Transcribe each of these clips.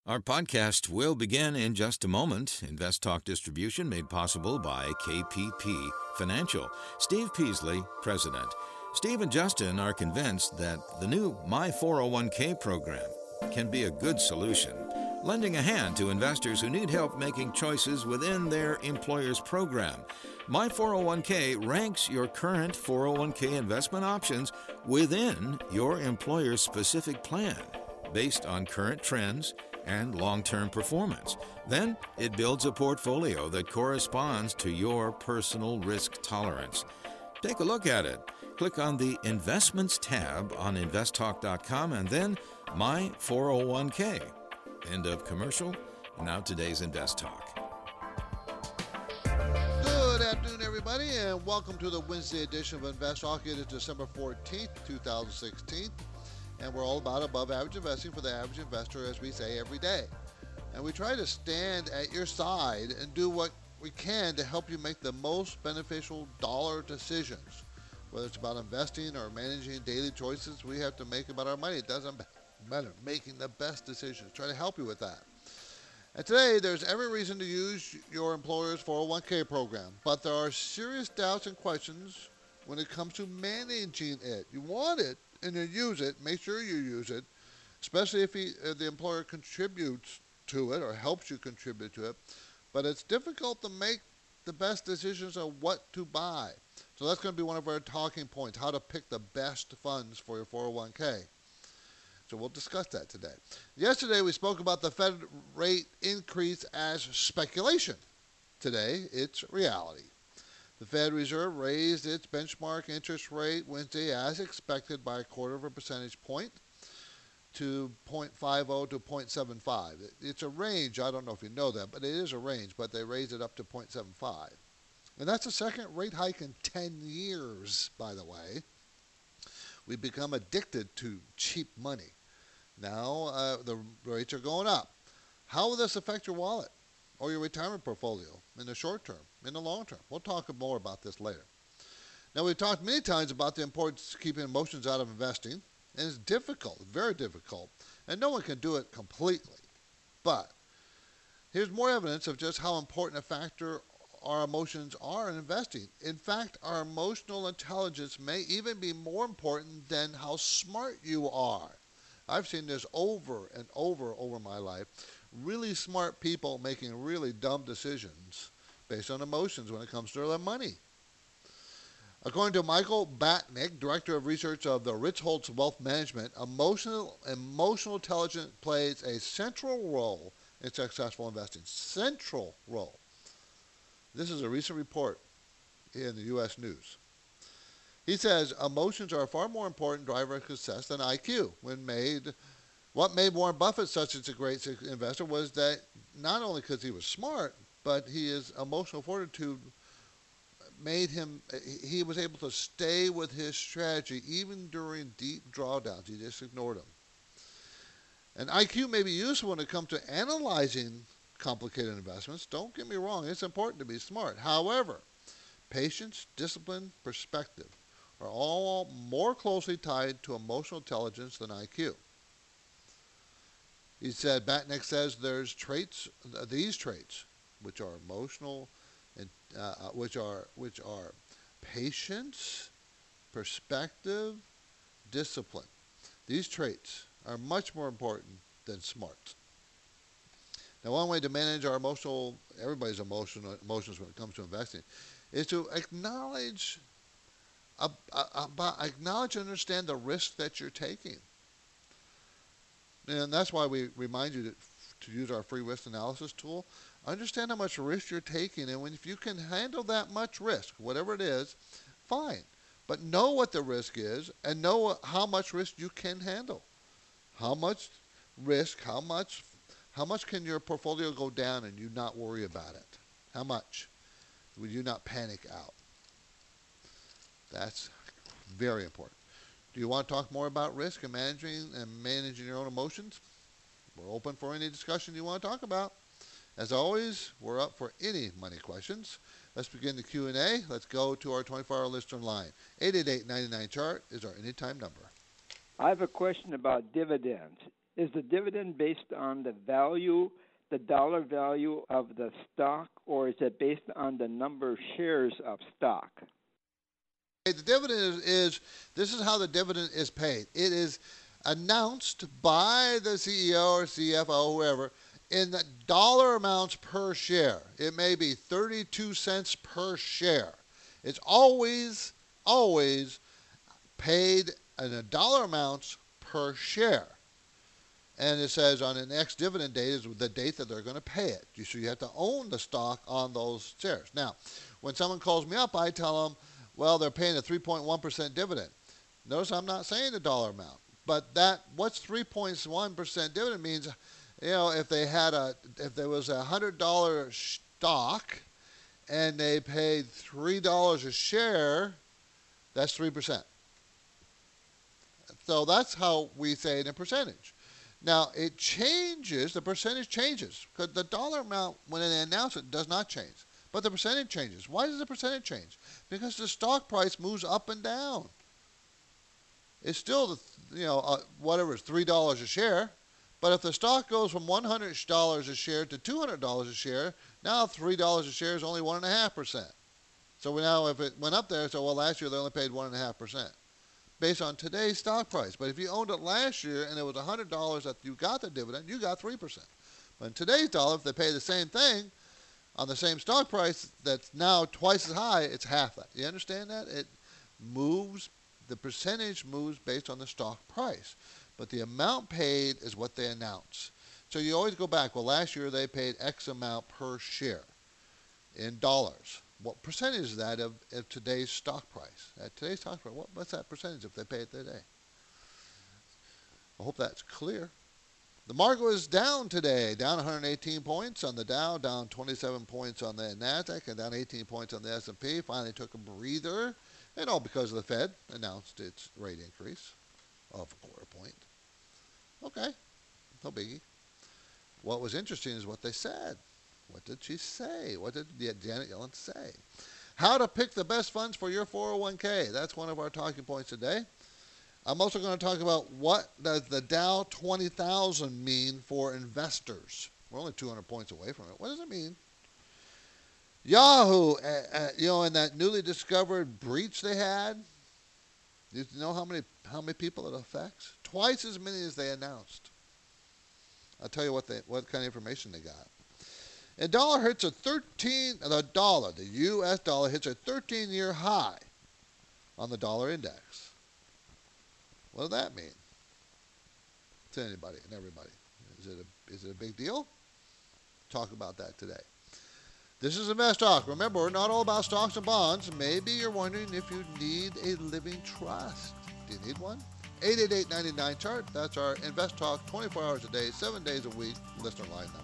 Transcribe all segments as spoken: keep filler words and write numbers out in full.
Our podcast will begin in just a moment. Invest Talk distribution made possible by K P P Financial. Steve Peasley, President. Steve and Justin are convinced that the new My four oh one k program can be a good solution, lending a hand to investors who need help making choices within their employer's program. My four oh one k ranks your current four oh one k investment options within your employer's specific plan, based on current trends and long-term performance. Then it builds a portfolio that corresponds to your personal risk tolerance. Take a look at it. Click on the Investments tab on invest talk dot com and then My four oh one k. End of commercial. Now today's Invest Talk. Good afternoon, everybody, and welcome to the Wednesday edition of Invest Talk. It is December fourteenth, twenty sixteen. And we're all about above average investing for the average investor, as we say every day. And we try to stand at your side and do what we can to help you make the most beneficial dollar decisions. Whether it's about investing or managing daily choices we have to make about our money, it doesn't matter. Making the best decisions. Try to help you with that. And today, there's every reason to use your employer's four oh one k program, but there are serious doubts and questions when it comes to managing it. You want it, and you use it, make sure you use it, especially if he, uh, the employer contributes to it or helps you contribute to it. But it's difficult to make the best decisions on what to buy. So that's going to be one of our talking points, how to pick the best funds for your four oh one k. So we'll discuss that today. Yesterday we spoke about the Fed rate increase as speculation. Today it's reality. The Fed Reserve raised its benchmark interest rate Wednesday as expected by a quarter of a percentage point to zero point five zero to zero point seven five. It's a range. I don't know if you know that, but it is a range, but they raised it up to zero point seven five. And that's the second rate hike in ten years, by the way. We've become addicted to cheap money. Now uh, the rates are going up. How will this affect your wallet or your retirement portfolio in the short term, in the long term? We'll talk more about this later. Now, we've talked many times about the importance of keeping emotions out of investing, and it's difficult, very difficult, and no one can do it completely. But here's more evidence of just how important a factor our emotions are in investing. In fact, our emotional intelligence may even be more important than how smart you are. I've seen this over and over over my life. Really smart people making really dumb decisions based on emotions when it comes to their money. According to Michael Batnick, Director of Research of the Ritholtz Wealth Management, emotional, emotional intelligence plays a central role in successful investing. Central role. This is a recent report in the U S News. He says emotions are a far more important driver of success than I Q. When made, what made Warren Buffett such a great investor was that not only because he was smart, but his emotional fortitude made him, he was able to stay with his strategy even during deep drawdowns. He just ignored them. And I Q may be useful when it comes to analyzing complicated investments. Don't get me wrong, it's important to be smart. However, patience, discipline, perspective are all more closely tied to emotional intelligence than I Q. He said, Batnick says there's traits, these traits, which are emotional, and uh, which are which are patience, perspective, discipline. These traits are much more important than smart. Now, one way to manage our emotional, everybody's emotional emotions when it comes to investing, is to acknowledge, uh, uh, uh, acknowledge and understand the risk that you're taking. And that's why we remind you to, to use our free risk analysis tool. Understand how much risk you're taking, and when, if you can handle that much risk, whatever it is, fine. But know what the risk is and know how much risk you can handle. How much risk, how much, how much can your portfolio go down and you not worry about it? How much will you not panic out? That's very important. Do you want to talk more about risk and managing and managing your own emotions? We're open for any discussion you want to talk about. As always, we're up for any money questions. Let's begin the Q and A. Let's go to our twenty-four hour listener line. eight eight eight, nine nine, C H A R T is our anytime number. I have a question about dividends. is the dividend based on the value, the dollar value of the stock, or is it based on the number of shares of stock? The dividend is, is this is how the dividend is paid. It is announced by the C E O or C F O, whoever, in the dollar amounts per share. It may be thirty-two cents per share. It's always, always paid in a dollar amounts per share. And it says on the next dividend date is the date that they're going to pay it. So you have to own the stock on those shares. Now, when someone calls me up, I tell them, well, they're paying a three point one percent dividend. Notice I'm not saying the dollar amount. But that, what's three point one percent dividend means, you know, if they had a, if there was a one hundred dollars stock and they paid three dollars a share, that's three percent. So that's how we say it in percentage. Now, it changes, the percentage changes, because the dollar amount, when they announce it, does not change. But the percentage changes. Why does the percentage change? Because the stock price moves up and down. It's still, the, you know, uh, whatever, it's three dollars a share. But if the stock goes from one hundred dollars a share to two hundred dollars a share, now three dollars a share is only one point five percent. So we now, if it went up there, so well, last year they only paid one point five percent. Based on today's stock price. But if you owned it last year and it was one hundred dollars that you got the dividend, you got three percent. But in today's dollar, if they pay the same thing on the same stock price that's now twice as high, it's half that. You understand that? It moves, the percentage moves based on the stock price. But the amount paid is what they announce. So you always go back, well, last year they paid X amount per share in dollars. What percentage is that of, of today's stock price? At today's stock price, what, what's that percentage if they pay it today? I hope that's clear. The market was down today, down one hundred eighteen points on the Dow, down twenty-seven points on the NASDAQ, and down eighteen points on the S and P. Finally took a breather, and all because of the Fed announced its rate increase of a quarter point. Okay, no biggie. What was interesting is what they said. What did she say? What did Janet Yellen say? How to pick the best funds for your four oh one k. That's one of our talking points today. I'm also going to talk about what does the Dow twenty thousand mean for investors. We're only two hundred points away from it. What does it mean? Yahoo, uh, uh, you know, in that newly discovered breach they had, do you know how many how many people it affects? Twice as many as they announced. I'll tell you what they what kind of information they got. The dollar hits a thirteen, the dollar, the U S dollar hits a thirteen-year high on the dollar index. What does that mean to anybody and everybody? Is it a, is it a big deal? Talk about that today. This is Invest Talk. Remember, we're not all about stocks and bonds. Maybe you're wondering if you need a living trust. Do you need one? eight eight eight, nine nine, C H A R T. That's our Invest Talk, twenty-four hours a day, seven days a week, listener line number.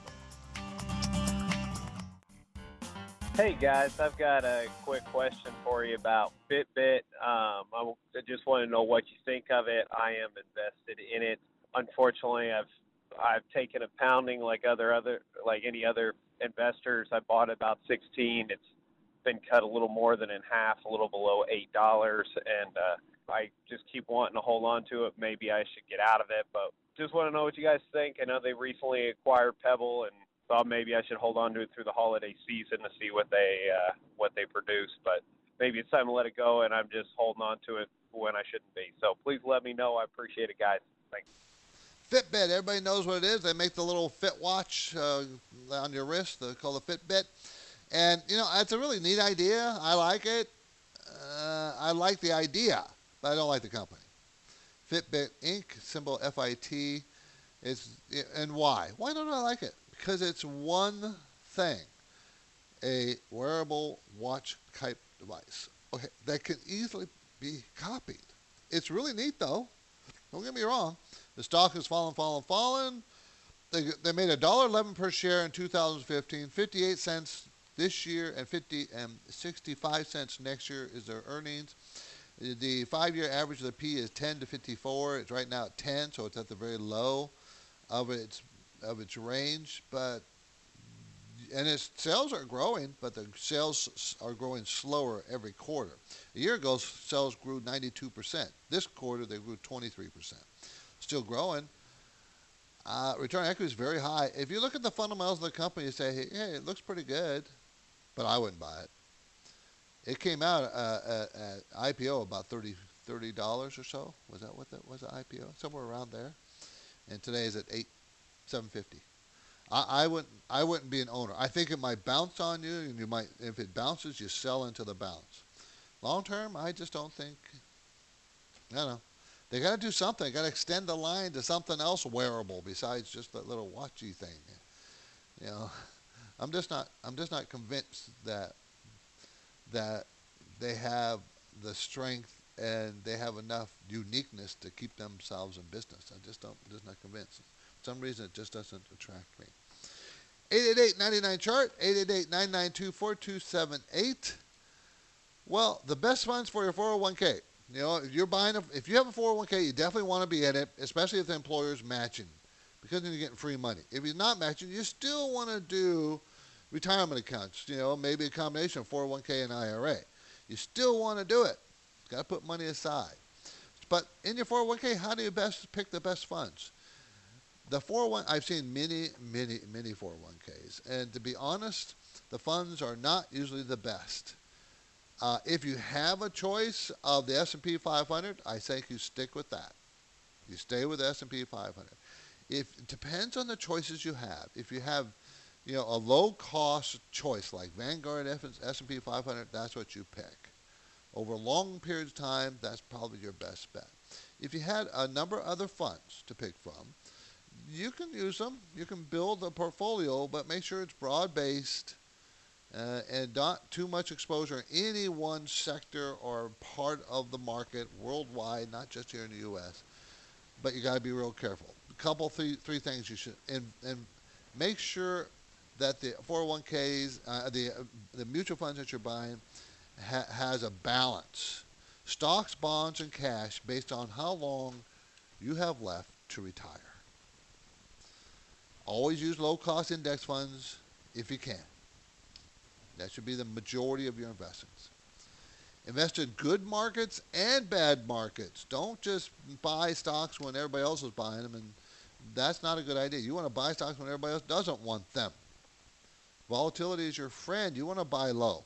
Hey guys, I've got a quick question for you about Fitbit. Um, I just want to know what you think of it. I am invested in it. Unfortunately, I've I've taken a pounding like other other like any other investors. I bought about sixteen. It's been cut a little more than in half, a little below eight dollars, and uh, I just keep wanting to hold on to it. Maybe I should get out of it, but just want to know what you guys think. I know they recently acquired Pebble, and thought maybe I should hold on to it through the holiday season to see what they uh, what they produce. But maybe it's time to let it go, and I'm just holding on to it when I shouldn't be. So please let me know. I appreciate it, guys. Thanks. Fitbit, everybody knows what it is. They make the little Fit watch uh, on your wrist. They call it Fitbit. And, you know, it's a really neat idea. I like it. Uh, I like the idea, but I don't like the company. Fitbit Incorporated, symbol F I T, is, and why? Why don't I like it? Because it's one thing, a wearable watch type device, okay, that can easily be copied. It's really neat, though. Don't get me wrong. The stock has fallen, fallen, fallen. They, they made one dollar eleven per share in two thousand fifteen, fifty-eight cents this year, and fifty and sixty-five cents next year is their earnings. The five-year average of the P is ten to fifty-four. It's right now at ten, so it's at the very low of its of its range, but and its sales are growing, but the sales are growing slower every quarter. A year ago, sales grew ninety-two percent. This quarter, they grew twenty-three percent. Still growing, Uh, return on equity is very high. If you look at the fundamentals of the company, you say, hey, hey it looks pretty good, but I wouldn't buy it. It came out uh, at, at I P O about thirty dollars or so. Was that what that was? The I P O somewhere around there, and today is at eight seven fifty. I, I wouldn't I wouldn't be an owner. I think it might bounce on you, and you might if it bounces, you sell into the bounce. Long term, I just don't think. I don't know. They got to do something. They got to extend the line to something else wearable besides just that little watchy thing. You know, I'm just not. I'm just not convinced that that they have the strength and they have enough uniqueness to keep themselves in business. I just don't. I'm just not convinced. For some reason, it just doesn't attract me. eight eight eight, nine nine, chart. eight eight eight, nine nine two, four two seven eight. Well, the best funds for your four oh one k. You know, if you're buying a, if you have a four oh one k, you definitely want to be in it, especially if the employer's matching, because then you're getting free money. If he's not matching, you still want to do retirement accounts. You know, maybe a combination of four oh one k and I R A. You still want to do it. Got to put money aside. But in your four oh one k, how do you best pick the best funds? The four oh one, I've seen many, many, many four oh one k's, and to be honest, the funds are not usually the best. Uh, if you have a choice of the S and P five hundred, I think you stick with that. You stay with the S and P five hundred. If it depends on the choices you have. If you have, you know, a low-cost choice like Vanguard S and P five hundred, that's what you pick. Over long periods of time, that's probably your best bet. If you had a number of other funds to pick from, you can use them. You can build a portfolio, but make sure it's broad-based. Uh, and not too much exposure in any one sector or part of the market worldwide, not just here in the U S. But you got to be real careful. A couple, three, three things you should, and, and make sure that the four oh one k's, uh, the uh, the mutual funds that you're buying, ha- has a balance. Stocks, bonds, and cash based on how long you have left to retire. Always use low-cost index funds if you can. That should be the majority of your investments. Invest in good markets and bad markets. Don't just buy stocks when everybody else is buying them, and that's not a good idea. You want to buy stocks when everybody else doesn't want them. Volatility is your friend. You want to buy low.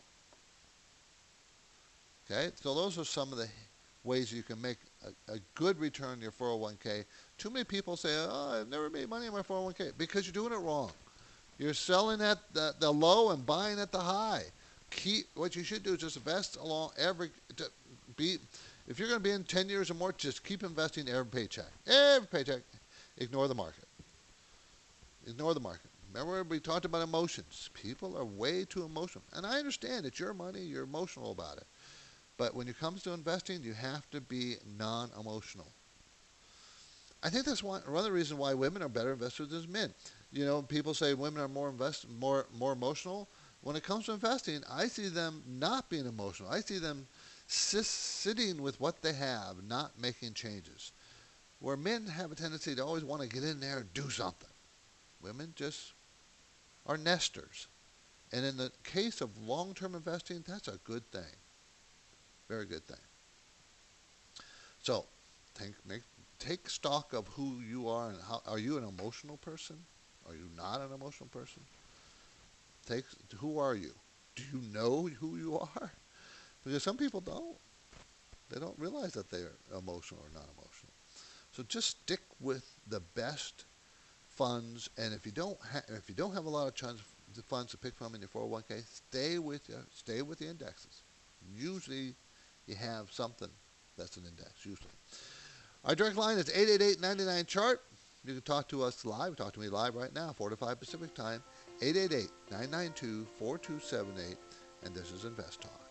Okay, so those are some of the ways you can make a, a good return in your four oh one k. Too many people say, oh, I've never made money in my four oh one k, because you're doing it wrong. You're selling at the, the low and buying at the high. Keep what you should do is just invest along every to be. If you're going to be in ten years or more, just keep investing every paycheck. Every paycheck. Ignore the market. Ignore the market. Remember we talked about emotions. People are way too emotional, and I understand it's your money. You're emotional about it, but when it comes to investing, you have to be non-emotional. I think that's one, one of the reasons why women are better investors than men. You know, people say women are more invest, more more emotional. When it comes to investing, I see them not being emotional. I see them sis- sitting with what they have, not making changes. Where men have a tendency to always want to get in there and do something. Women just are nesters. And in the case of long-term investing, that's a good thing. Very good thing. So, think, make, take stock of who you are and how. Are you an emotional person? Are you not an emotional person? Take, who are you? Do you know who you are? Because some people don't. They don't realize that they're emotional or not emotional. So just stick with the best funds, and if you don't ha- if you don't have a lot of chance of funds to pick from in your four oh one k, stay with your, stay with the indexes. Usually, you have something that's an index. Usually, our direct line is eight eight eight, nine nine, chart. You can talk to us live. Talk to me live right now, four to five Pacific time, eight eight eight, nine nine two, four two seven eight, and this is Invest Talk.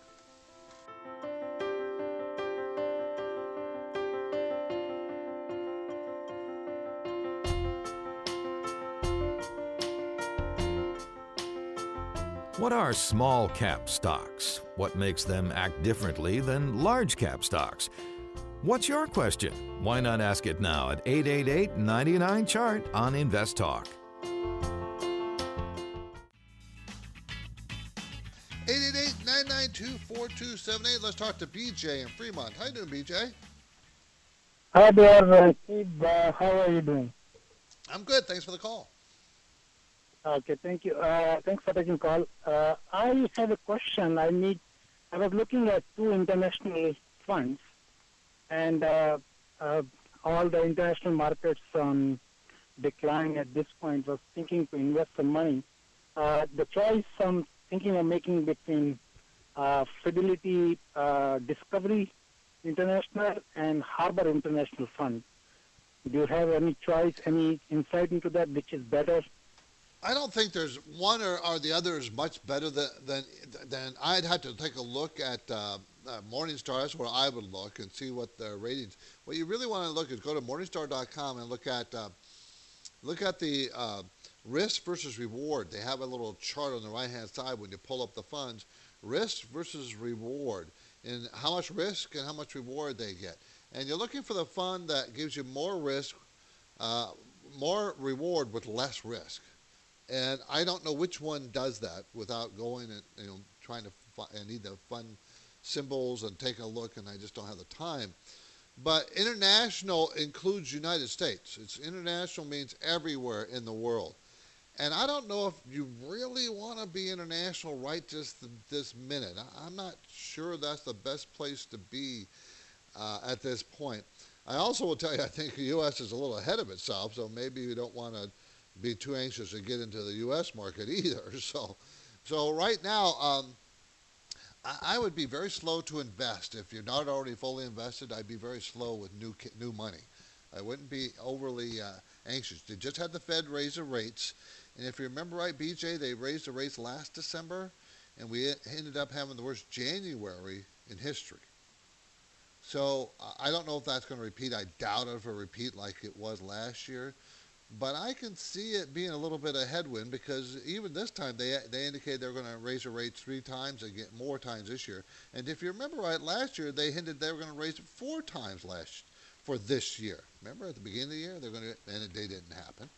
What are small cap stocks? What makes them act differently than large cap stocks? What's your question? Why not ask it now at eight eight eight, nine nine, chart on Invest Talk. eight eight eight, nine nine two, four two seven eight. Let's talk to B J in Fremont. How you doing, B J? Hi there, uh, Steve. Uh, how are you doing? I'm good. Thanks for the call. Okay, thank you. Uh, thanks for taking call. Uh, I have a question. I need. I was looking at two international funds, and uh, uh, all the international markets on decline at this point. Was thinking to invest some money. Uh, the choice I'm thinking of making between uh, Fidelity uh, Discovery International and Harbor International Fund. Do you have any choice, any insight into that, which is better? I don't think there's one or, or the other is much better than, than than I'd have to take a look at uh, uh, Morningstar. That's where I would look and see what their ratings. What you really want to look is go to morningstar dot com and look at uh, look at the uh, risk versus reward. They have a little chart on the right hand side when you pull up the funds, risk versus reward, and how much risk and how much reward they get. And you're looking for the fund that gives you more risk, uh, more reward with less risk. And I don't know which one does that without going and you know trying to. I need the fund symbols and take a look, and I just don't have the time. But international includes United States. It's international means everywhere in the world. And I don't know if you really want to be international right just th- this minute. I- I'm not sure that's the best place to be uh, at this point. I also will tell you, I think the U S is a little ahead of itself, so maybe you don't want to be too anxious to get into the U S market either. So, so right now, um, I, I would be very slow to invest. If you're not already fully invested, I'd be very slow with new new money. I wouldn't be overly uh, anxious. They just had the Fed raise the rates, and if you remember right, B J, they raised the rates last December, and we ended up having the worst January in history. So I don't know if that's going to repeat. I doubt it will repeat like it was last year. But I can see it being a little bit of headwind because even this time they they indicated they're going to raise the rates three times and get more times this year. And if you remember right, last year they hinted they were going to raise it four times last for this year. Remember at the beginning of the year they're going to, and they didn't happen.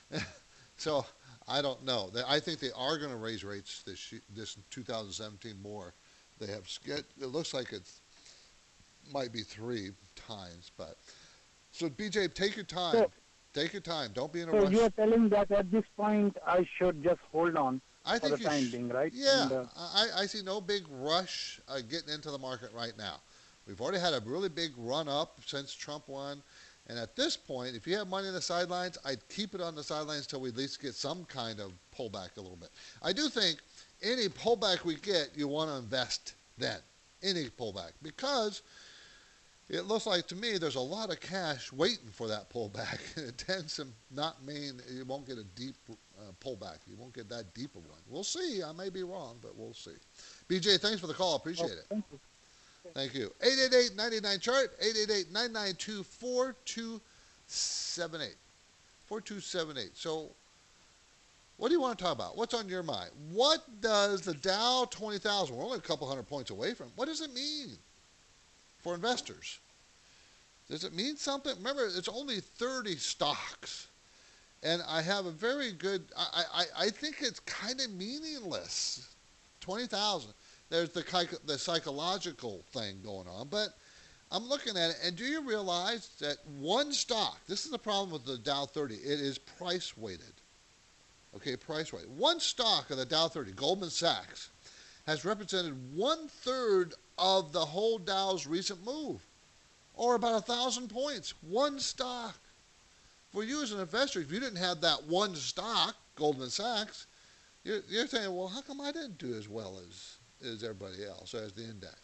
So I don't know. I think they are going to raise rates this this two thousand seventeen more. They have it looks like it might be three times, but so B J, take your time. So, Take your time. Don't be in a so rush. you are telling that at this point I should just hold on I for think the you time sh- being, right? Yeah, And, uh, I, I see no big rush uh, getting into the market right now. We've already had a really big run up since Trump won. And at this point, if you have money on the sidelines, I'd keep it on the sidelines until we at least get some kind of pullback a little bit. I do think any pullback we get, you want to invest then. Any pullback. Because it looks like to me there's a lot of cash waiting for that pullback. It tends to not mean you won't get a deep uh, pullback. You won't get that deep of one. We'll see. I may be wrong, but we'll see. B J, thanks for the call. Appreciate oh, it. thank you. Thank you. eight eight eight, nine nine, chart, eight eight eight, nine nine two, four two seven eight. four two seven eight. So what do you want to talk about? What's on your mind? What does the Dow twenty thousand, we're only a couple hundred points away from, what does it mean for investors? Does it mean something? Remember, it's only thirty stocks. And I have a very good, I, I, I think it's kind of meaningless. twenty thousand. There's the, the psychological thing going on. But I'm looking at it, and do you realize that one stock, this is the problem with the Dow thirty, it is price weighted. Okay, price weighted. One stock of the Dow thirty, Goldman Sachs, has represented one third of the whole Dow's recent move. Or about a thousand points, one stock. For you as an investor, if you didn't have that one stock, Goldman Sachs, you're, you're saying, well, how come I didn't do as well as, as everybody else, as the index?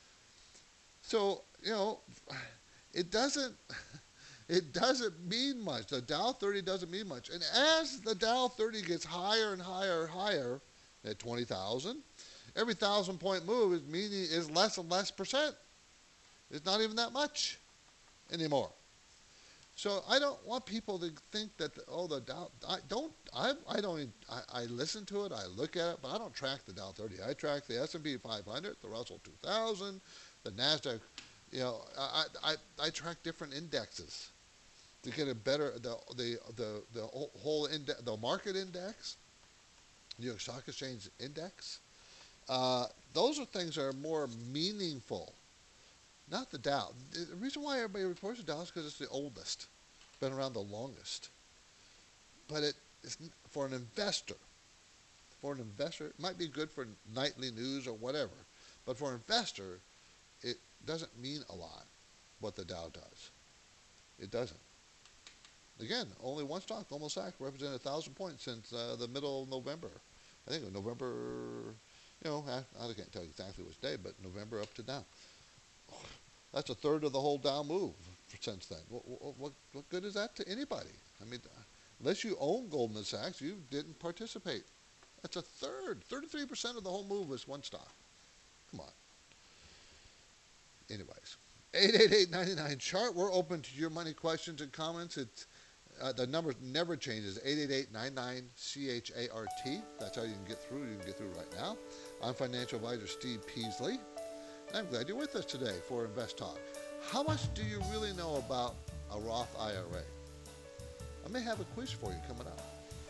So, you know, it doesn't, it doesn't mean much. The Dow thirty doesn't mean much. And as the Dow thirty gets higher and higher and higher at twenty thousand, every thousand point move is meaning is less and less percent. It's not even that much anymore. So I don't want people to think that, the, oh, the Dow, I don't, I, I don't, even, I, I listen to it, I look at it, but I don't track the Dow thirty. I track the S and P five hundred, the Russell two thousand, the NASDAQ. You know, I, I, I track different indexes to get a better, the, the, the, the whole index, the market index, New York Stock Exchange index. Uh, those are things that are more meaningful. Not the Dow. The reason why everybody reports the Dow is because it's the oldest. It's been around the longest. but it is for an investor. For an investor, it might be good for nightly news or whatever, but for an investor, it doesn't mean a lot what the Dow does. It doesn't. Again, only one stock, Goldman Sachs, represented a thousand points since uh, the middle of November. I think it was November, you know, I, I can't tell you exactly which day, but November up to now. That's a third of the whole Dow move since then. What, what, what good is that to anybody? I mean, unless you own Goldman Sachs, you didn't participate. That's a third. thirty-three percent of the whole move was one stock. Come on. Anyways, eight eight eight, nine nine, chart. We're open to your money questions and comments. It's uh, the number never changes. eight eight eight, nine nine, C H A R T. That's how you can get through. You can get through right now. I'm financial advisor Steve Peasley. And I'm glad you're with us today for Invest Talk. How much do you really know about a Roth I R A? I may have a quiz for you coming up.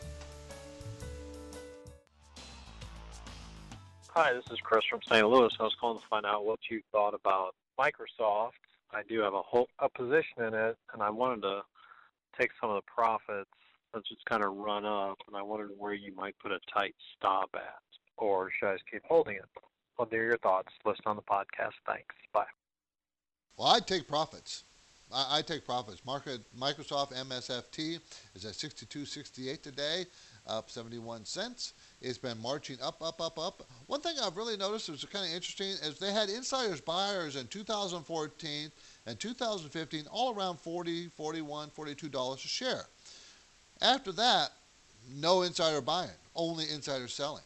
Hi, this is Chris from Saint Louis. I was calling to find out what you thought about Microsoft. I do have a whole a position in it, and I wanted to take some of the profits that's just kind of run up, and I wondered where you might put a tight stop at, or should I just keep holding it? Love to hear your thoughts. Listen on the podcast. Thanks. Bye. Well, I take profits. I, I take profits. Market Microsoft M S F T is at sixty-two sixty-eight today, up seventy-one cents. It's been marching up, up, up, up. One thing I've really noticed is kind of interesting is they had insiders buyers in two thousand fourteen and two thousand fifteen all around forty, forty-one, forty-two dollars a share. After that, no insider buying, only insider selling.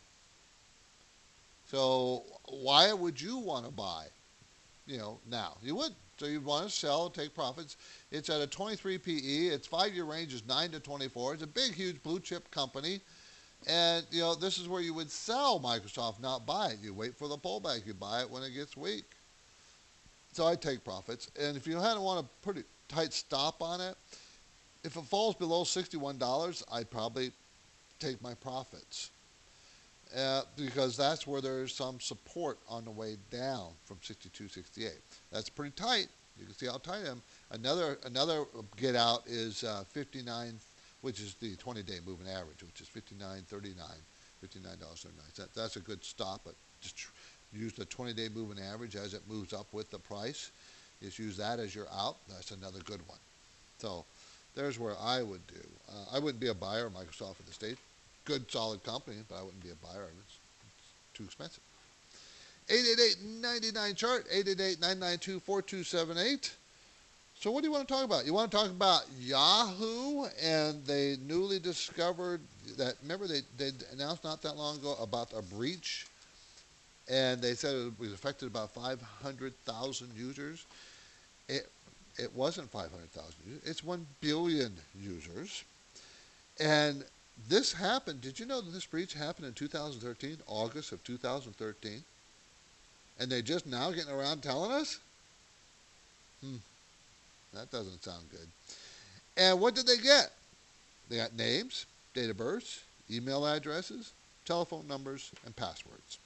So why would you want to buy, you know, now? You would. So you'd want to sell, take profits. It's at a twenty-three P E. Its five-year range is nine to twenty-four. It's a big, huge blue chip company. And, you know, this is where you would sell Microsoft, not buy it. You wait for the pullback. You buy it when it gets weak. So I take profits. And if you hadn't want a pretty tight stop on it, if it falls below sixty-one dollars, I'd probably take my profits. Uh, because that's where there's some support on the way down from sixty-two sixty-eight. That's pretty tight. You can see how tight I am. Another another get out is uh, fifty-nine, which is the twenty-day moving average, which is fifty-nine thirty-nine, fifty-nine thirty-nine. That, that's a good stop, but just tr- use the twenty-day moving average as it moves up with the price. Just use that as your out. That's another good one. So there's where I would do. Uh, I wouldn't be a buyer of Microsoft in the States. Good, solid company, but I wouldn't be a buyer. It's, it's too expensive. eight eight eight, nine nine, chart, eight eight eight, nine nine two, four two seven eight. So what do you want to talk about? You want to talk about Yahoo, and they newly discovered that, remember they, they announced not that long ago about a breach, and they said it was affected about five hundred thousand users. It, it wasn't five hundred thousand users. It's one billion users. And this happened, did you know that this breach happened in two thousand thirteen, August of two thousand thirteen? And they're just now getting around telling us? Hmm, that doesn't sound good. And what did they get? They got names, date of birth, email addresses, telephone numbers, and passwords.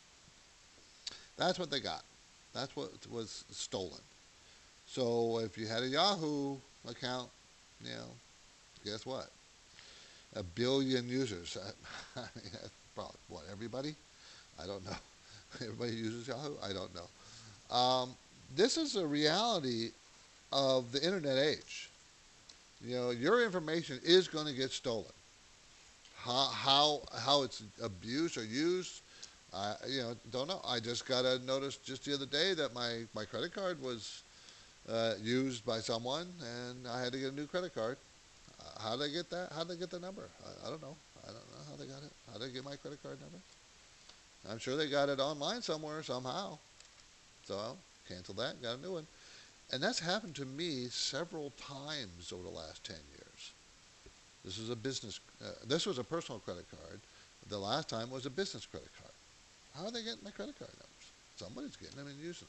That's what they got. That's what was stolen. So if you had a Yahoo account, you know, guess what? A billion users. I mean, that's probably, what, everybody? I don't know. Everybody uses Yahoo? I don't know. Um, this is a reality of the internet age. You know, your information is going to get stolen. How how how it's abused or used, I you know don't know. I just got a notice just the other day that my, my credit card was uh, used by someone, and I had to get a new credit card. How did they get that? How did they get the number? I, I don't know. I don't know how they got it. How did they get my credit card number? I'm sure they got it online somewhere, somehow. So I'll cancel that, got a new one. And that's happened to me several times over the last ten years. This is a business, uh, this was a personal credit card. The last time was a business credit card. How are they getting my credit card numbers? Somebody's getting them and using them.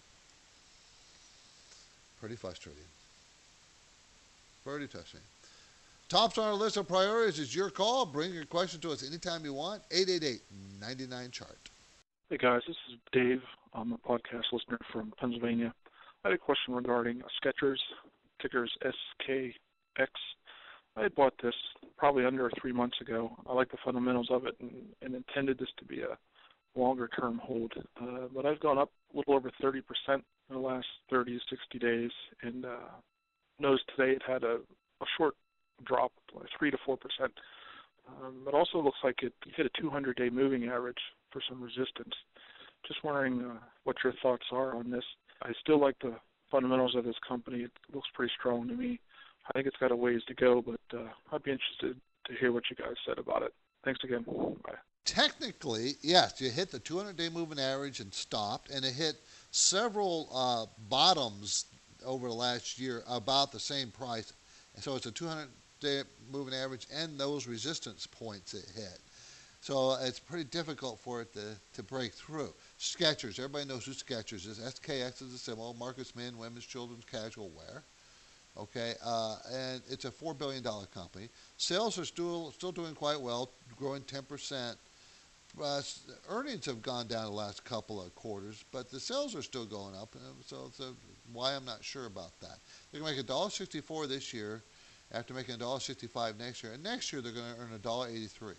Pretty frustrating. Pretty frustrating. Tops on our list of priorities is your call. Bring your question to us anytime you want. eight eight eight, nine nine, chart. Hey guys, this is Dave. I'm a podcast listener from Pennsylvania. I had a question regarding Skechers, tickers S K X. I had bought this probably under three months ago. I like the fundamentals of it and, and intended this to be a longer-term hold. Uh, but I've gone up a little over thirty percent in the last thirty, sixty days, and uh, noticed today it had a, a short drop, like three to four percent. Um, it also looks like it hit a two hundred day moving average for some resistance. Just wondering uh, what your thoughts are on this. I still like the fundamentals of this company. It looks pretty strong to me. I think it's got a ways to go, but uh, I'd be interested to hear what you guys said about it. Thanks again. Bye. Technically, yes, you hit the two hundred day moving average and stopped, and it hit several uh, bottoms over the last year about the same price. So it's a two hundred day moving average and those resistance points it hit. So it's pretty difficult for it to, to break through. Skechers, everybody knows who Skechers is. S K X is the symbol, Marcus Men, Women's, Children's Casual Wear. Okay, uh, and it's a four billion dollars company. Sales are still still doing quite well, growing ten percent. Uh, earnings have gone down the last couple of quarters, but the sales are still going up, so it's a, why I'm not sure about that. They're going to make one dollar sixty-four this year after making one dollar sixty-five next year, and next year they're going to earn one dollar eighty-three.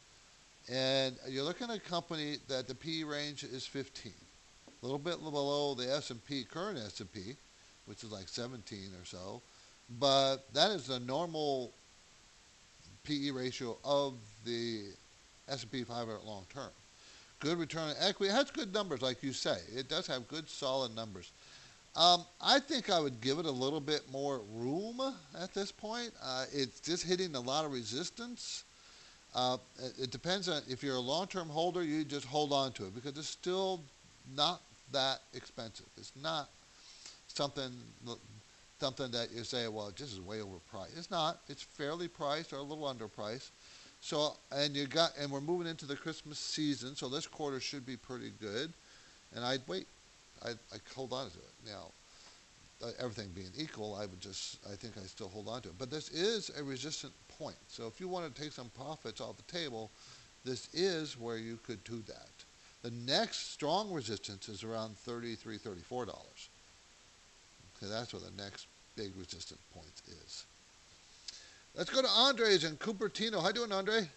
And you're looking at a company that the P E range is fifteen, a little bit below the S and P, current S and P, which is like seventeen or so, but that is the normal P E ratio of the S and P five hundred long term. Good return on equity. It has good numbers, like you say. It does have good, solid numbers. Um, I think I would give it a little bit more room at this point. Uh, it's just hitting a lot of resistance. Uh, it, it depends on if you're a long-term holder, you just hold on to it because it's still not that expensive. It's not something something that you say, well, this is way overpriced. It's not. It's fairly priced or a little underpriced. So, and you got, and we're moving into the Christmas season, so this quarter should be pretty good. And I'd wait. I'd, I'd hold on to it. Now, uh, everything being equal, I would just, I think I still hold on to it. But this is a resistant point. So if you want to take some profits off the table, this is where you could do that. The next strong resistance is around thirty-three dollars, thirty-four dollars. Okay, that's where the next big resistant point is. Let's go to Andres in Cupertino. How you doing, Andre?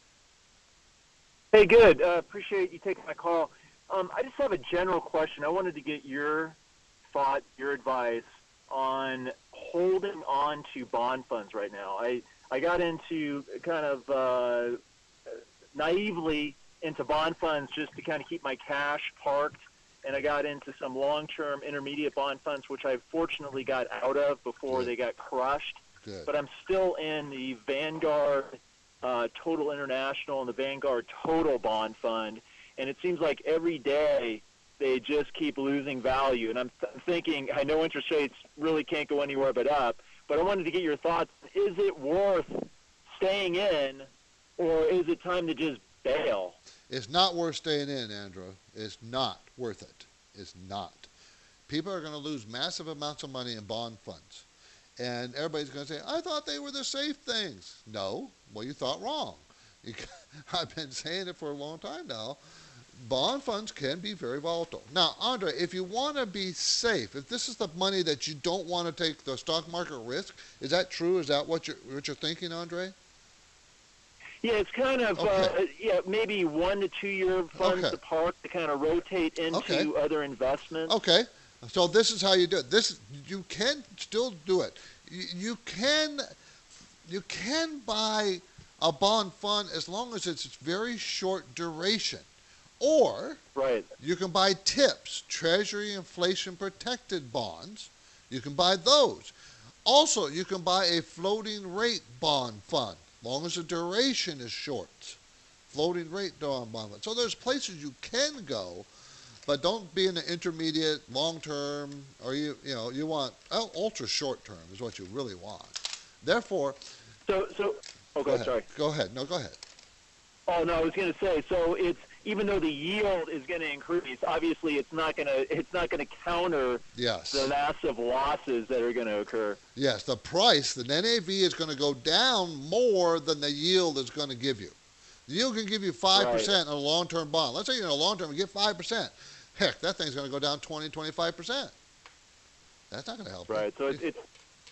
Hey, good. Uh, appreciate you taking my call. Um, I just have a general question. I wanted to get your thought, your advice on holding on to bond funds right now. I, I got into kind of uh, naively into bond funds just to kind of keep my cash parked, and I got into some long-term intermediate bond funds, which I fortunately got out of before Good. They got crushed. Good. But I'm still in the Vanguard uh, Total International and the Vanguard Total Bond Fund, and it seems like every day they just keep losing value. And I'm th- thinking, I know interest rates really can't go anywhere but up, but I wanted to get your thoughts. Is it worth staying in, or is it time to just bail? It's not worth staying in, Andrew. It's not worth it. It's not. People are going to lose massive amounts of money in bond funds. And everybody's going to say, I thought they were the safe things. No, well, you thought wrong. You, I've been saying it for a long time now. Bond funds can be very volatile. Now, Andre, if you want to be safe, if this is the money that you don't want to take the stock market risk, is that true? Is that what you're, what you're thinking, Andre? Yeah, it's kind of, okay. uh, yeah, maybe one to two year funds okay. to park to kind of rotate into okay. other investments. Okay. So this is how you do it. This you can still do it. You, you can you can buy a bond fund as long as it's very short duration, or right. you can buy TIPS, Treasury Inflation Protected Bonds. You can buy those. Also, you can buy a floating rate bond fund, long as the duration is short. Floating rate bond fund. So there's places you can go. But don't be in the intermediate, long-term, or you you know, you want ultra-short-term is what you really want. Therefore... So, so, oh, go, go sorry. Go ahead. No, go ahead. Oh, no, I was going to say, so it's, even though the yield is going to increase, obviously it's not going to, it's not going to counter yes. the massive losses that are going to occur. Yes, the price, the N A V is going to go down more than the yield is going to give you. The yield can give you five percent right. on a long-term bond. Let's say you're in a long-term, you get five percent. Heck, that thing's going to go down twenty, twenty-five percent. That's not going to help. Right. You. So it's, it's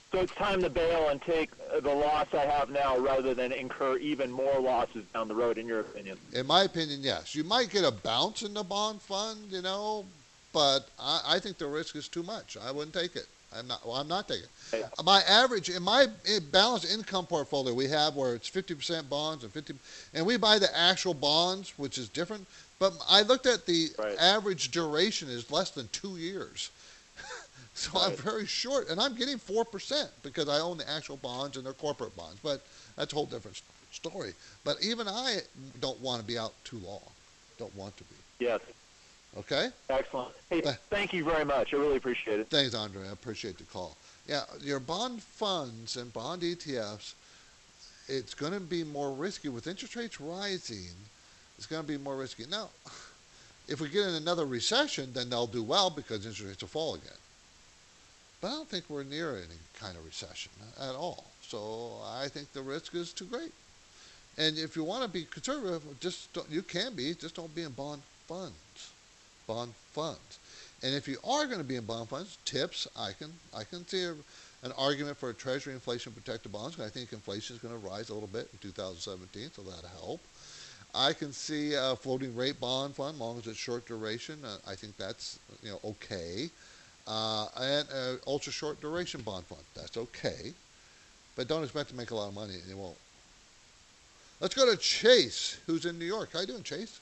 So it's time to bail and take the loss I have now rather than incur even more losses down the road, in your opinion? In my opinion, yes. You might get a bounce in the bond fund, you know, but I, I think the risk is too much. I wouldn't take it. I'm not. Well, I'm not taking it. Yeah. My average in my balanced income portfolio we have where it's fifty percent bonds and fifty, and we buy the actual bonds, which is different. But I looked at the right. average duration is less than two years, so right. I'm very short, and I'm getting four percent because I own the actual bonds and they're corporate bonds. But that's a whole different story. But even I don't want to be out too long. Don't want to be. Yes. Okay? Excellent. Hey, thank you very much. I really appreciate it. Thanks, Andre. I appreciate the call. Yeah, your bond funds and bond E T Fs, it's going to be more risky. With interest rates rising, it's going to be more risky. Now, if we get in another recession, then they'll do well because interest rates will fall again. But I don't think we're near any kind of recession at all. So I think the risk is too great. And if you want to be conservative, just don't, you can be, just don't be in bond funds. Bond funds. And if you are going to be in bond funds, tips, I can I can see a, an argument for a Treasury inflation protected bonds. I think inflation is going to rise a little bit in two thousand seventeen, so that'll help. I can see a floating rate bond fund, as long as it's short duration. Uh, I think that's you know okay. Uh, and an ultra short duration bond fund, that's okay. But don't expect to make a lot of money, and you won't. Let's go to Chase, who's in New York. How you doing, Chase?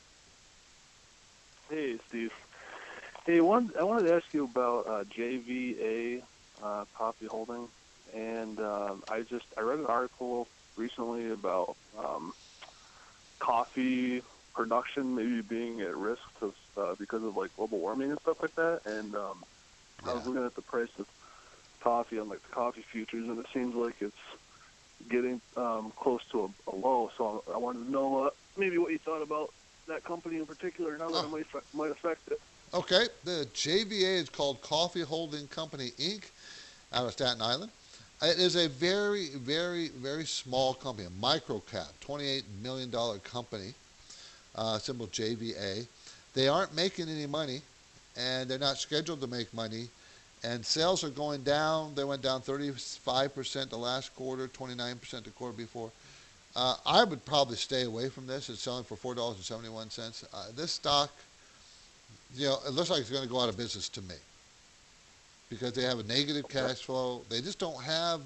Hey, Steve. Hey, one, I wanted to ask you about uh, J V A uh, Coffee Holding, and um, I just I read an article recently about um, coffee production maybe being at risk to, uh, because of like global warming and stuff like that. And um, yeah. I was looking at the price of coffee on like the coffee futures, and it seems like it's getting um, close to a, a low. So I wanted to know uh, maybe what you thought about that company in particular, now that oh. it might, might affect it. Okay. The J V A is called Coffee Holding Company, Incorporated, out of Staten Island. It is a very, very, very small company, a micro cap, twenty-eight million dollars company, uh, symbol J V A. They aren't making any money, and they're not scheduled to make money, and sales are going down. They went down thirty-five percent the last quarter, twenty-nine percent the quarter before. Uh, I would probably stay away from this. It's selling for four dollars and seventy-one cents. Uh, this stock, you know, it looks like it's going to go out of business to me because they have a negative cash flow. They just don't have,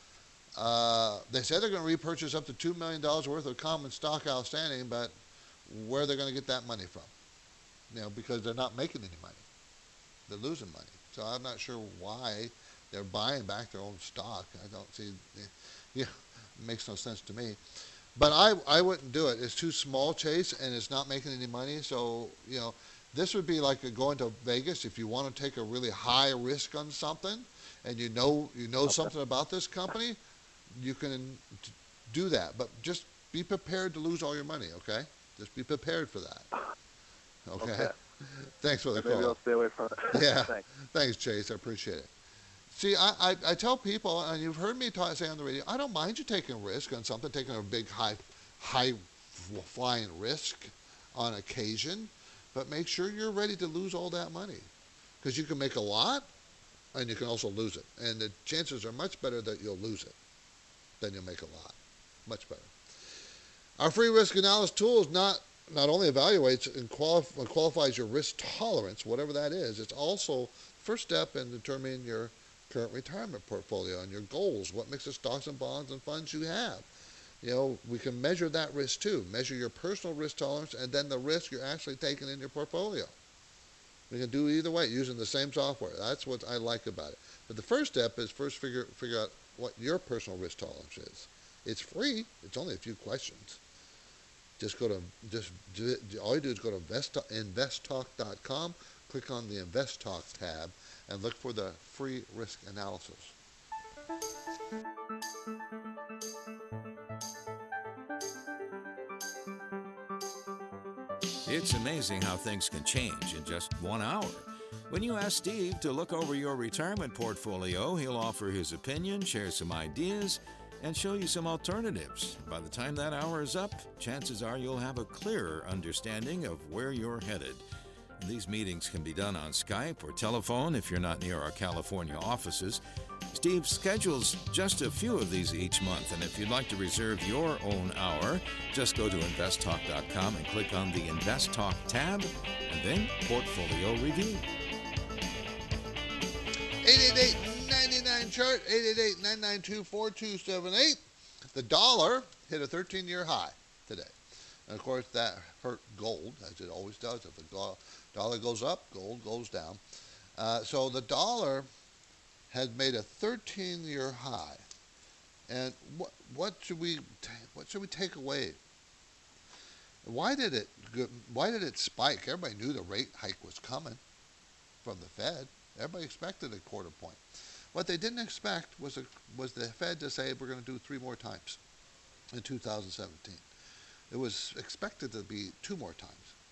uh, they said they're going to repurchase up to two million dollars worth of common stock outstanding, but where they're going to get that money from, you know, because they're not making any money. They're losing money. So I'm not sure why they're buying back their own stock. I don't see, you know, it makes no sense to me. But I, I wouldn't do it. It's too small, Chase, and it's not making any money. So, you know, this would be like going to Vegas if you want to take a really high risk on something and you know you know okay. something about this company, you can do that. But just be prepared to lose all your money, okay? Just be prepared for that. Okay? okay. Thanks for the Maybe call. I'll stay away from it. Yeah. Thanks. Thanks, Chase. I appreciate it. See, I, I, I tell people, and you've heard me talk, say on the radio, I don't mind you taking a risk on something, taking a big, high, high-flying risk on occasion, but make sure you're ready to lose all that money. Because you can make a lot, and you can also lose it. And the chances are much better that you'll lose it than you'll make a lot. Much better. Our free risk analysis tool is not, not only evaluates and qualif- qualifies your risk tolerance, whatever that is, it's also the first step in determining your current retirement portfolio and your goals, what mix of stocks and bonds and funds you have. You know, we can measure that risk too. Measure your personal risk tolerance and then the risk you're actually taking in your portfolio. We can do either way using the same software. That's what I like about it. But the first step is first figure figure out what your personal risk tolerance is. It's free. It's only a few questions. Just go to just do it, all you do is go to invest, invest talk dot com, click on the Invest Talk tab, and look for the free risk analysis. It's amazing how things can change in just one hour. When you ask Steve to look over your retirement portfolio, he'll offer his opinion, share some ideas, and show you some alternatives. By the time that hour is up, chances are you'll have a clearer understanding of where you're headed. These meetings can be done on Skype or telephone if you're not near our California offices. Steve schedules just a few of these each month, and if you'd like to reserve your own hour, just go to invest talk dot com and click on the Invest Talk tab, and then Portfolio Review. eight eight eight, nine nine, chart, eight eight eight, nine nine two, four two seven eight. The dollar hit a thirteen-year high today. And, of course, that hurt gold, as it always does. If the dollar goes up, gold goes down. Uh, so the dollar has made a thirteen-year high. And what what should we what should we take away? Why did it why did it spike? Everybody knew the rate hike was coming from the Fed. Everybody expected a quarter point. What they didn't expect was a, was the Fed to say we're going to do three more times in two thousand seventeen. It was expected to be two more times.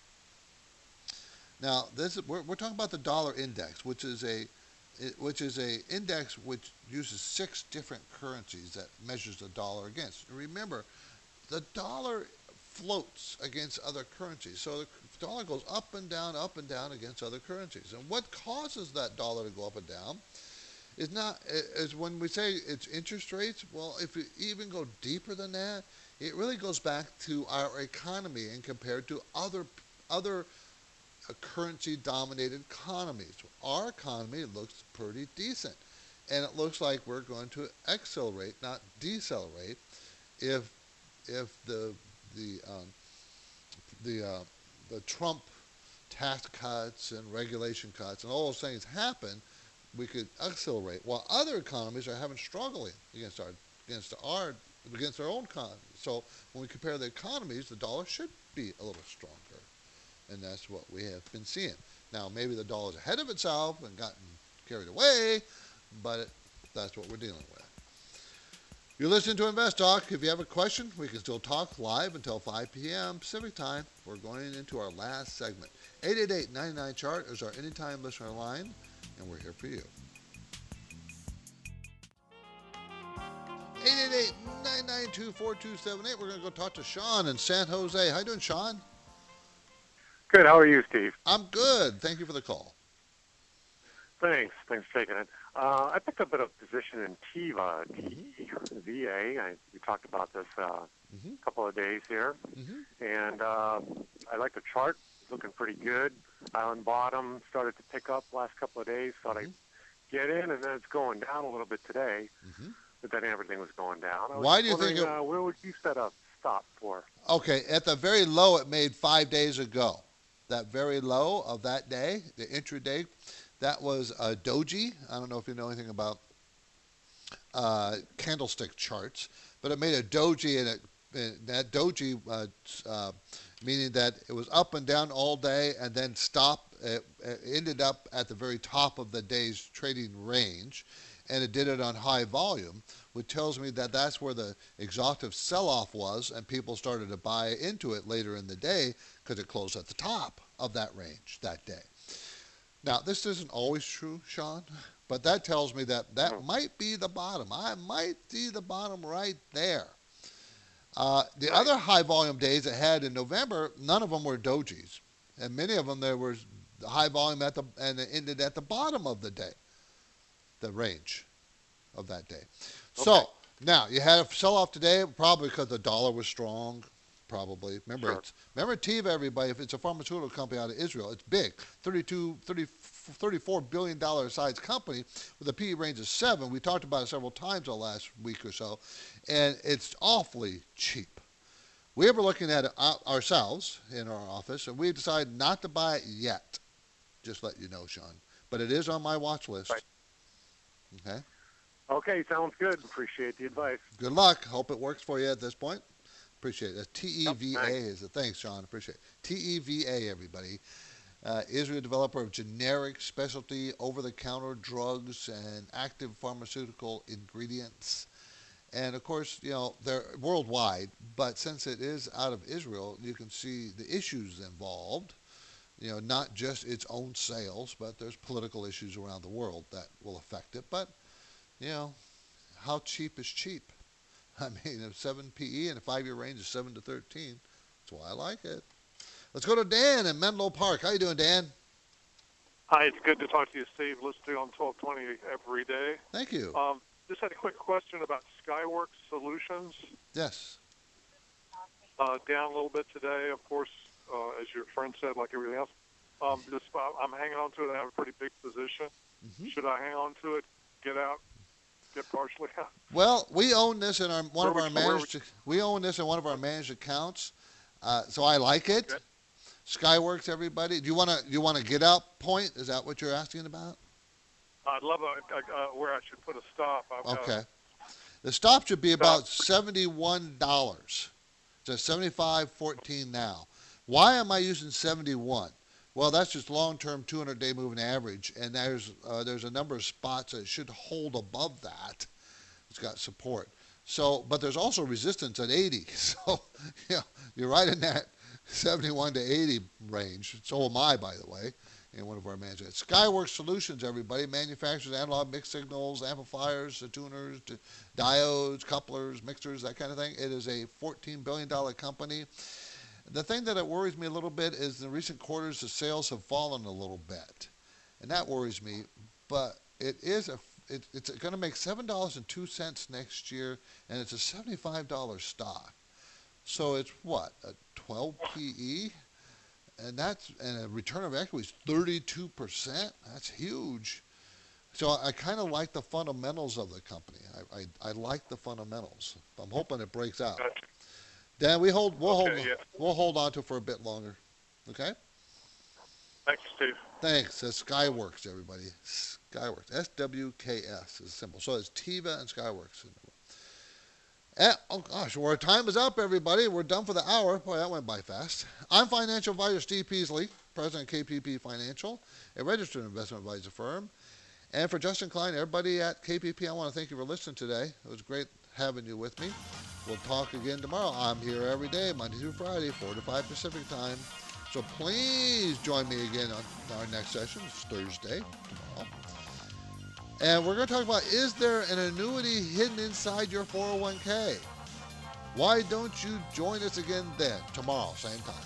Now, this is, we're, we're talking about the dollar index, which is a which is a index which uses six different currencies that measures the dollar against. Remember, the dollar floats against other currencies. So the dollar goes up and down, up and down against other currencies. And what causes that dollar to go up and down is not is when we say it's interest rates. Well, if you even go deeper than that, it really goes back to our economy and compared to other other uh, currency-dominated economies. Our economy looks pretty decent, and it looks like we're going to accelerate, not decelerate, if if the the um, the uh, the Trump tax cuts and regulation cuts and all those things happen. We could accelerate, while other economies are having struggling against our against our against their own economy. So when we compare the economies, the dollar should be a little stronger, and that's what we have been seeing. Now maybe the dollar's ahead of itself and gotten carried away, but it, that's what we're dealing with. You're listening to Invest Talk. If you have a question, we can still talk live until five p.m. Pacific time. We're going into our last segment. eight eight eight, nine nine, chart is our anytime listener line, and we're here for you. eight eight eight, nine nine two, four two seven eight. We're going to go talk to Sean in San Jose. How you doing, Sean? Good. How are you, Steve? I'm good. Thank you for the call. Thanks. Thanks for taking it. Uh, I picked up a position in Tiva, T E V A. I, we talked about this uh, mm-hmm. a couple of days here. Mm-hmm. And uh, I like the chart. It's looking pretty good. Island bottom started to pick up last couple of days. Thought mm-hmm. I'd get in, and then it's going down a little bit today. Mm-hmm. But then everything was going down. I was Why do you think it... uh, where would you set up stop for? Okay, at the very low it made five days ago. That very low of that day, the intraday, that was a doji. I don't know if you know anything about uh, candlestick charts, but it made a doji, and, it, and that doji, uh, uh, meaning that it was up and down all day and then stopped. It, it ended up at the very top of the day's trading range, and it did it on high volume, which tells me that that's where the exhaustive sell-off was, and people started to buy into it later in the day because it closed at the top of that range that day. Now, this isn't always true, Sean, but that tells me that that oh. might be the bottom. I might see the bottom right there. Uh, the right. other high-volume days it had in November, none of them were dojis, and many of them there was high volume at the and it ended at the bottom of the day, the range of that day. Okay. So now you had a sell-off today, probably because the dollar was strong. Probably. Remember, sure. it's, remember Tiva, everybody, if it's a pharmaceutical company out of Israel, it's big. thirty-two, thirty, thirty-four billion dollars size company with a P E range of seven. We talked about it several times the last week or so, and it's awfully cheap. We were looking at it ourselves in our office, and we decided not to buy it yet. Just let you know, Sean. But it is on my watch list. Right. Okay? Okay, sounds good. Appreciate the advice. Good luck. Hope it works for you at this point. Appreciate it. T E V A yep, is it. Thanks, Sean. Appreciate it. T E V A, everybody. Uh, Israel developer of generic specialty over-the-counter drugs and active pharmaceutical ingredients. And, of course, you know, they're worldwide, but since it is out of Israel, you can see the issues involved. You know, not just its own sales, but there's political issues around the world that will affect it. But, you know, how cheap is cheap? I mean, a seven P E and a five-year range is seven to thirteen. That's why I like it. Let's go to Dan in Menlo Park. How you doing, Dan? Hi, it's good to talk to you, Steve. Listen to you on twelve twenty every day. Thank you. Um, just had a quick question about Skyworks Solutions. Yes. Uh, down a little bit today, of course, uh, as your friend said, like everything else. Um, just, I'm hanging on to it. I have a pretty big position. Mm-hmm. Should I hang on to it, get out, get partially out? Well, we own this in our one where of we, our managed. We, we own this in one of our managed accounts, uh, so I like it. Okay. Skyworks, everybody. Do you want to? Do you want to get out point? Is that what you're asking about? I'd love a, a, a, where I should put a stop. I've okay. Got the stop should be stop. about seventy-one dollars. It's seventy-five fourteen now. Why am I using seventy-one? Well, that's just long-term two hundred day moving average, and there's uh, there's a number of spots that should hold above that. It's got support. So, but there's also resistance at eighty. So, yeah, you're right in that seventy-one to eighty range. So am I, by the way, in one of our managers. Skyworks Solutions, everybody, manufactures analog mixed signals, amplifiers, tuners, diodes, couplers, mixers, that kind of thing. It is a fourteen billion dollars company. The thing that it worries me a little bit is in recent quarters, the sales have fallen a little bit. And that worries me. But it is a, it, it's going to make seven dollars and two cents next year, and it's a seventy-five dollars stock. So it's what, a twelve P E? And that's and a return of equity is thirty-two percent. That's huge. So I kind of like the fundamentals of the company. I, I, I like the fundamentals. I'm hoping it breaks out. Gotcha. Dan, we hold we'll okay, hold yeah. we'll hold on to it for a bit longer. Okay? Thanks, Steve. Thanks. That's Skyworks, everybody. Skyworks. S W K S is simple. So it's Teva and Skyworks. And, oh gosh, well, our time is up, everybody. We're done for the hour. Boy, that went by fast. I'm financial advisor Steve Peasley, president of K P P Financial, a registered investment advisor firm. And for Justin Klein, everybody at K P P, I want to thank you for listening today. It was great having you with me. We'll talk again tomorrow. I'm here every day, Monday through Friday, four to five Pacific time. So please join me again on our next session. It's Thursday, tomorrow. And we're going to talk about, is there an annuity hidden inside your four oh one k? Why don't you join us again then, tomorrow, same time?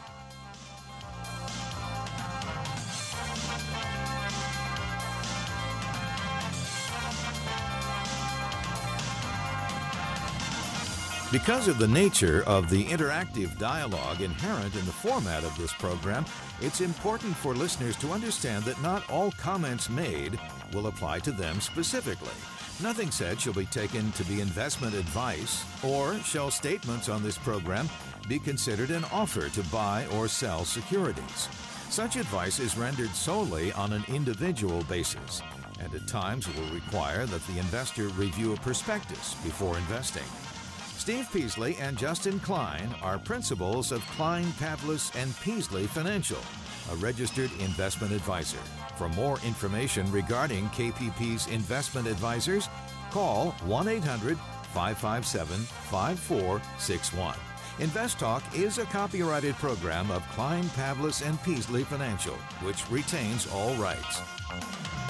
Because of the nature of the interactive dialogue inherent in the format of this program, it's important for listeners to understand that not all comments made will apply to them specifically. Nothing said shall be taken to be investment advice, or shall statements on this program be considered an offer to buy or sell securities. Such advice is rendered solely on an individual basis, and at times will require that the investor review a prospectus before investing. Steve Peasley and Justin Klein are principals of Klein, Pavlis and Peasley Financial, a registered investment advisor. For more information regarding K P P's investment advisors, call one eight hundred five five seven five four six one. Invest Talk is a copyrighted program of Klein, Pavlis and Peasley Financial, which retains all rights.